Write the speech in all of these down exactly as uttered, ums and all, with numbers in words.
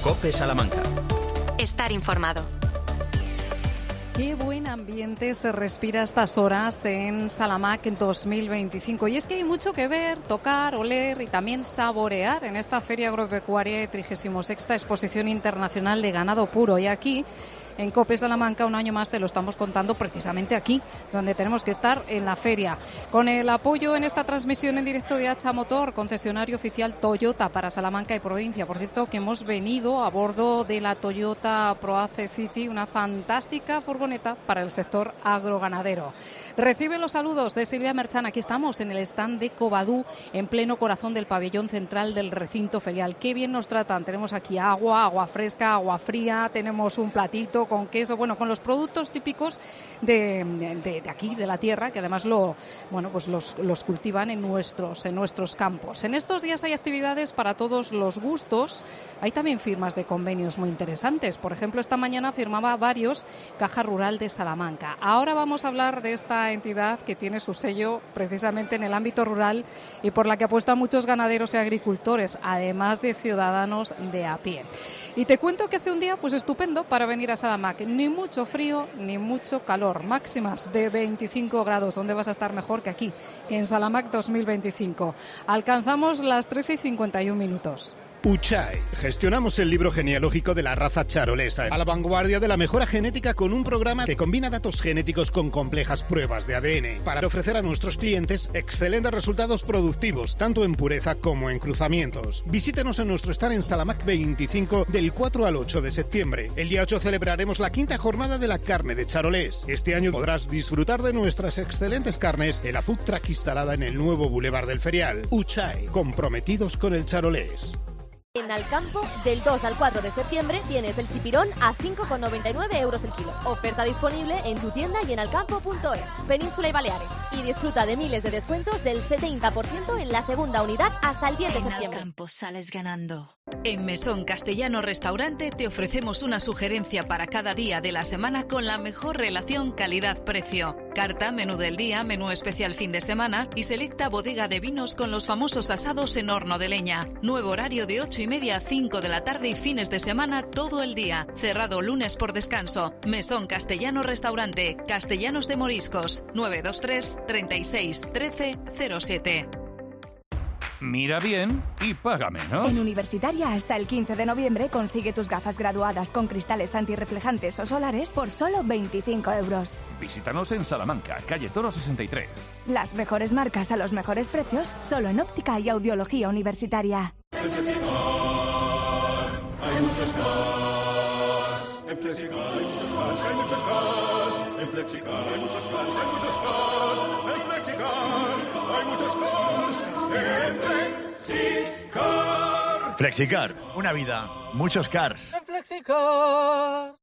COPE Salamanca. Estar informado. Qué buen ambiente se respira a estas horas en Salamac en dos mil veinticinco. Y es que hay mucho que ver, tocar, oler y también saborear en esta Feria Agropecuaria y trigésima sexta Exposición Internacional de Ganado Puro. Y aquí, en COPE Salamanca, un año más te lo estamos contando precisamente aquí, donde tenemos que estar en la feria. Con el apoyo en esta transmisión en directo de Hacha Motor, concesionario oficial Toyota para Salamanca y provincia. Por cierto, que hemos venido a bordo de la Toyota ProAce City, una fantástica furgoneta para el sector agroganadero. Recibe los saludos de Silvia Merchan. Aquí estamos en el stand de Covadú, en pleno corazón del pabellón central del recinto ferial. Qué bien nos tratan. Tenemos aquí agua, agua fresca, agua fría, tenemos un platito con queso, bueno, con los productos típicos de, de, de aquí, de la tierra, que además lo, bueno, pues los, los cultivan en nuestros, en nuestros campos. En estos días hay actividades para todos los gustos. Hay también firmas de convenios muy interesantes. Por ejemplo, esta mañana firmaba varios Caja Rural de Salamanca. Ahora vamos a hablar de esta entidad que tiene su sello precisamente en el ámbito rural y por la que apuestan muchos ganaderos y agricultores, además de ciudadanos de a pie. Y te cuento que hace un día pues estupendo para venir a Salamanca. Ni mucho frío ni mucho calor, máximas de veinticinco grados, donde vas a estar mejor que aquí, que en Salamac dos mil veinticinco. Alcanzamos las trece y cincuenta y un minutos. Uchai. Gestionamos el libro genealógico de la raza charolesa, a la vanguardia de la mejora genética con un programa que combina datos genéticos con complejas pruebas de A D N para ofrecer a nuestros clientes excelentes resultados productivos, tanto en pureza como en cruzamientos. Visítenos en nuestro stand en Salamac veinticinco del cuatro al ocho de septiembre. El día ocho celebraremos la quinta jornada de la carne de Charolés. Este año podrás disfrutar de nuestras excelentes carnes en la food truck instalada en el nuevo Boulevard del Ferial. Uchai, comprometidos con el charolés. En Alcampo, del dos al cuatro de septiembre, tienes el chipirón a cinco con noventa y nueve euros el kilo. Oferta disponible en tu tienda y en alcampo punto es. Península y Baleares. Y disfruta de miles de descuentos del setenta por ciento en la segunda unidad hasta el diez de septiembre. En Alcampo sales ganando. En Mesón Castellano Restaurante te ofrecemos una sugerencia para cada día de la semana con la mejor relación calidad-precio. Carta, menú del día, menú especial fin de semana y selecta bodega de vinos con los famosos asados en horno de leña. Nuevo horario de ocho y media a cinco de la tarde y fines de semana todo el día. Cerrado lunes por descanso. Mesón Castellano Restaurante, Castellanos de Moriscos, nueve dos tres, treinta y seis, trece, cero siete. Mira bien y paga menos. En Universitaria, hasta el quince de noviembre, consigue tus gafas graduadas con cristales antirreflejantes o solares por solo veinticinco euros. Visítanos en Salamanca, calle Toro sesenta y tres. Las mejores marcas a los mejores precios, solo en óptica y audiología universitaria. En Flexicar hay muchos cars. En Flexicar hay muchos cars, hay muchos cars. En Flexicar hay muchos cars, hay muchos cars. En Flexicar hay muchos cars. En Flexicar. Flexicar, una vida, muchos cars. En Flexicar.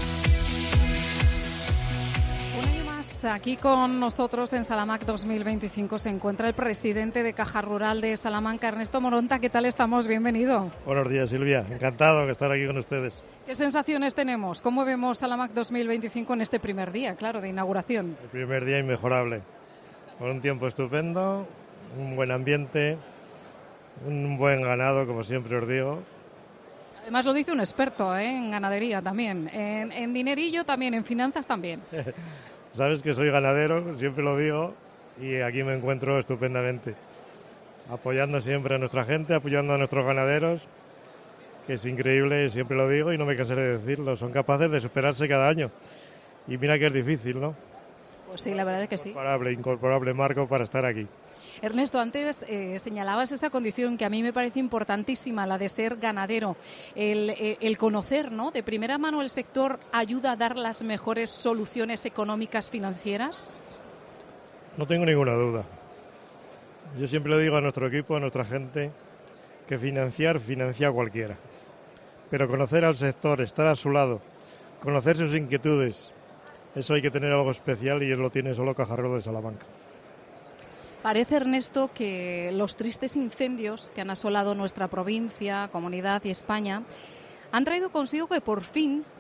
Un año más aquí con nosotros en Salamac dos mil veinticinco se encuentra el presidente de Caja Rural de Salamanca, Ernesto Moronta. ¿Qué tal estamos? Bienvenido. Buenos días, Silvia. Encantado de estar aquí con ustedes. ¿Qué sensaciones tenemos? ¿Cómo vemos Salamac dos mil veinticinco en este primer día, claro, de inauguración? El primer día inmejorable. Con un tiempo estupendo, un buen ambiente, un buen ganado, como siempre os digo. Además lo dice un experto, ¿eh? En ganadería también, en, en dinerillo también, en finanzas también. Sabes que soy ganadero, siempre lo digo, y aquí me encuentro estupendamente. Apoyando siempre a nuestra gente, apoyando a nuestros ganaderos, que es increíble, siempre lo digo y no me cansaré de decirlo, son capaces de superarse cada año. Y mira que es difícil, ¿no? Pues sí, la verdad es que sí. Incorporable, incorporable marco para estar aquí. Ernesto, antes eh, señalabas esa condición que a mí me parece importantísima, la de ser ganadero. El, el, el conocer, ¿no?, de primera mano el sector ayuda a dar las mejores soluciones económicas financieras. No tengo ninguna duda. Yo siempre le digo a nuestro equipo, a nuestra gente, que financiar, financia a cualquiera. Pero conocer al sector, estar a su lado, conocer sus inquietudes, eso hay que tener algo especial y él lo tiene solo Caja Rural de Salamanca. Parece, Ernesto, que los tristes incendios que han asolado nuestra provincia, comunidad y España han traído consigo que por fin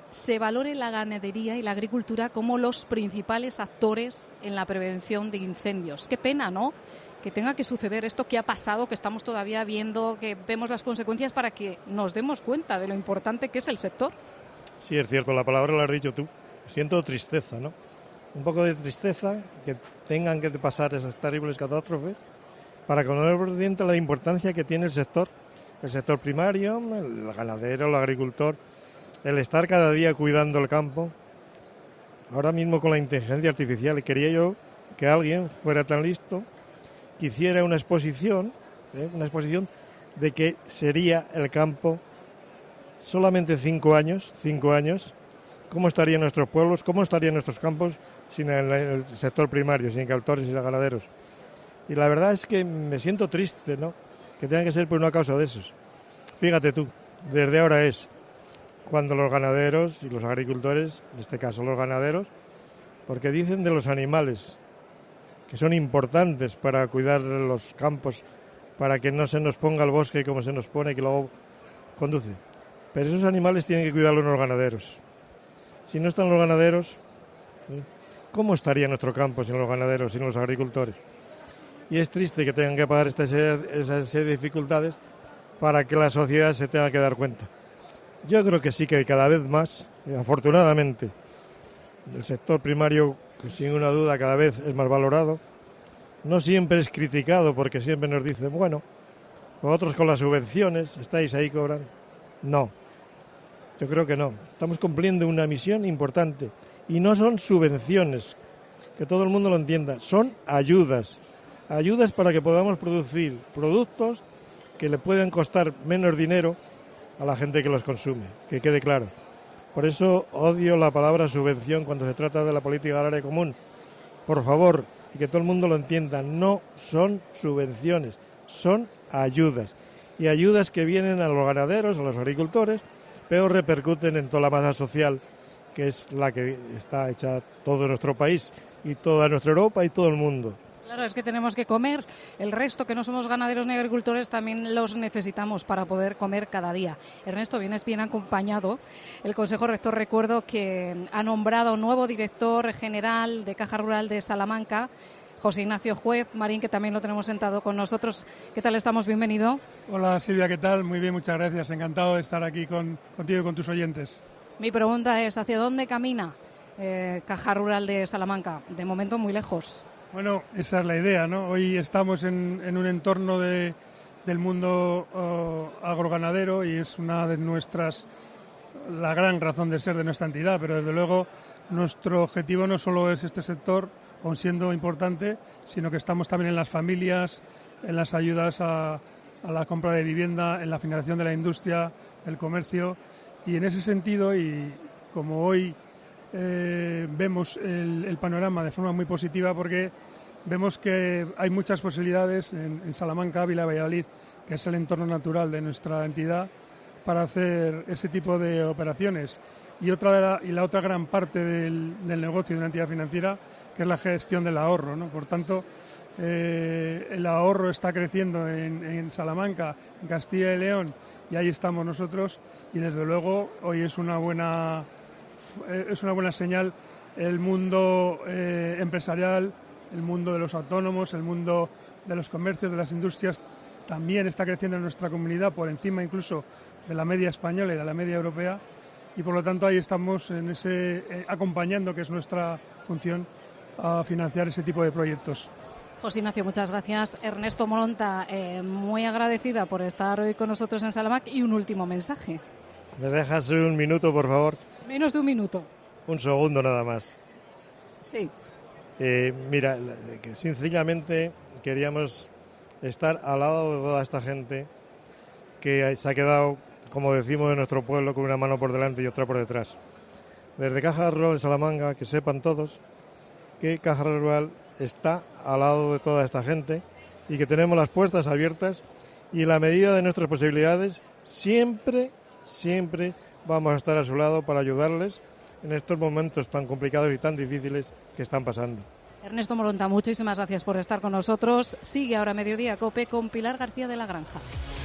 se valore la ganadería y la agricultura como los principales actores en la prevención de incendios. Qué pena, ¿no?, que tenga que suceder esto que ha pasado, que estamos todavía viendo, que vemos las consecuencias, para que nos demos cuenta de lo importante que es el sector. Sí, es cierto, la palabra la has dicho tú. Siento tristeza, ¿no? Un poco de tristeza que tengan que pasar esas terribles catástrofes para que nos demos cuenta de la importancia que tiene el sector, el sector primario, el ganadero, el agricultor, el estar cada día cuidando el campo. Ahora mismo con la inteligencia artificial, quería yo que alguien fuera tan listo que hiciera una exposición, ¿eh? una exposición de que sería el campo solamente cinco años, cinco años, cómo estarían nuestros pueblos, cómo estarían nuestros campos sin el, el sector primario, sin agricultores y ganaderos. Y la verdad es que me siento triste, ¿no?, que tenga que ser por una causa de esos. Fíjate tú, desde ahora es cuando los ganaderos y los agricultores, en este caso los ganaderos, porque dicen de los animales, que son importantes para cuidar los campos, para que no se nos ponga el bosque como se nos pone, que luego conduce. Pero esos animales tienen que cuidarlos los ganaderos. Si no están los ganaderos, ¿cómo estaría nuestro campo sin los ganaderos, sin los agricultores? Y es triste que tengan que pagar esta serie, esa serie de dificultades para que la sociedad se tenga que dar cuenta. Yo creo que sí, que cada vez más, afortunadamente, el sector primario, que sin una duda cada vez es más valorado, no siempre es criticado, porque siempre nos dicen, bueno, vosotros con las subvenciones estáis ahí cobrando. No, yo creo que no. Estamos cumpliendo una misión importante y no son subvenciones, que todo el mundo lo entienda, son ayudas, ayudas para que podamos producir productos que le puedan costar menos dinero a la gente que los consume, que quede claro. Por eso odio la palabra subvención cuando se trata de la política agraria común. Por favor, y que todo el mundo lo entienda, no son subvenciones, son ayudas. Y ayudas que vienen a los ganaderos, a los agricultores, pero repercuten en toda la masa social, que es la que está hecha todo nuestro país y toda nuestra Europa y todo el mundo. Claro, es que tenemos que comer. El resto, que no somos ganaderos ni agricultores, también los necesitamos para poder comer cada día. Ernesto, vienes bien acompañado. El Consejo Rector, recuerdo que ha nombrado nuevo director general de Caja Rural de Salamanca, José Ignacio Juez Marín, que también lo tenemos sentado con nosotros. ¿Qué tal estamos? Bienvenido. Hola Silvia, ¿qué tal? Muy bien, muchas gracias. Encantado de estar aquí con, contigo y con tus oyentes. Mi pregunta es, ¿hacia dónde camina eh, Caja Rural de Salamanca? De momento muy lejos. Bueno, esa es la idea, ¿no? Hoy estamos en, en un entorno de, del mundo uh, agroganadero y es una de nuestras, la gran razón de ser de nuestra entidad, pero desde luego nuestro objetivo no solo es este sector, aun siendo importante, sino que estamos también en las familias, en las ayudas a, a la compra de vivienda, en la financiación de la industria, del comercio, y en ese sentido, y como hoy Eh, vemos el, el panorama de forma muy positiva, porque vemos que hay muchas posibilidades en, en Salamanca, Ávila, Valladolid, que es el entorno natural de nuestra entidad, para hacer ese tipo de operaciones. Y otra de la, y la otra gran parte del, del negocio de una entidad financiera, que es la gestión del ahorro, ¿no? Por tanto, eh, el ahorro está creciendo en, en Salamanca, en Castilla y León, y ahí estamos nosotros, y desde luego hoy es una buena es una buena señal el mundo eh, empresarial, el mundo de los autónomos, el mundo de los comercios, de las industrias, también está creciendo en nuestra comunidad, por encima incluso de la media española y de la media europea, y por lo tanto ahí estamos en ese eh, acompañando, que es nuestra función, a financiar ese tipo de proyectos. José Ignacio, muchas gracias. Ernesto Moronta, eh, muy agradecida por estar hoy con nosotros en Salamanca, y un último mensaje. ¿Me dejas un minuto, por favor? Menos de un minuto. Un segundo nada más. Sí. Eh, mira, que sencillamente queríamos estar al lado de toda esta gente que se ha quedado, como decimos en nuestro pueblo, con una mano por delante y otra por detrás. Desde Caja Rural de Salamanca, que sepan todos que Caja Rural está al lado de toda esta gente y que tenemos las puertas abiertas, y en la medida de nuestras posibilidades siempre, siempre vamos a estar a su lado para ayudarles en estos momentos tan complicados y tan difíciles que están pasando. Ernesto Moronta, muchísimas gracias por estar con nosotros. Sigue ahora Mediodía COPE con Pilar García de la Granja.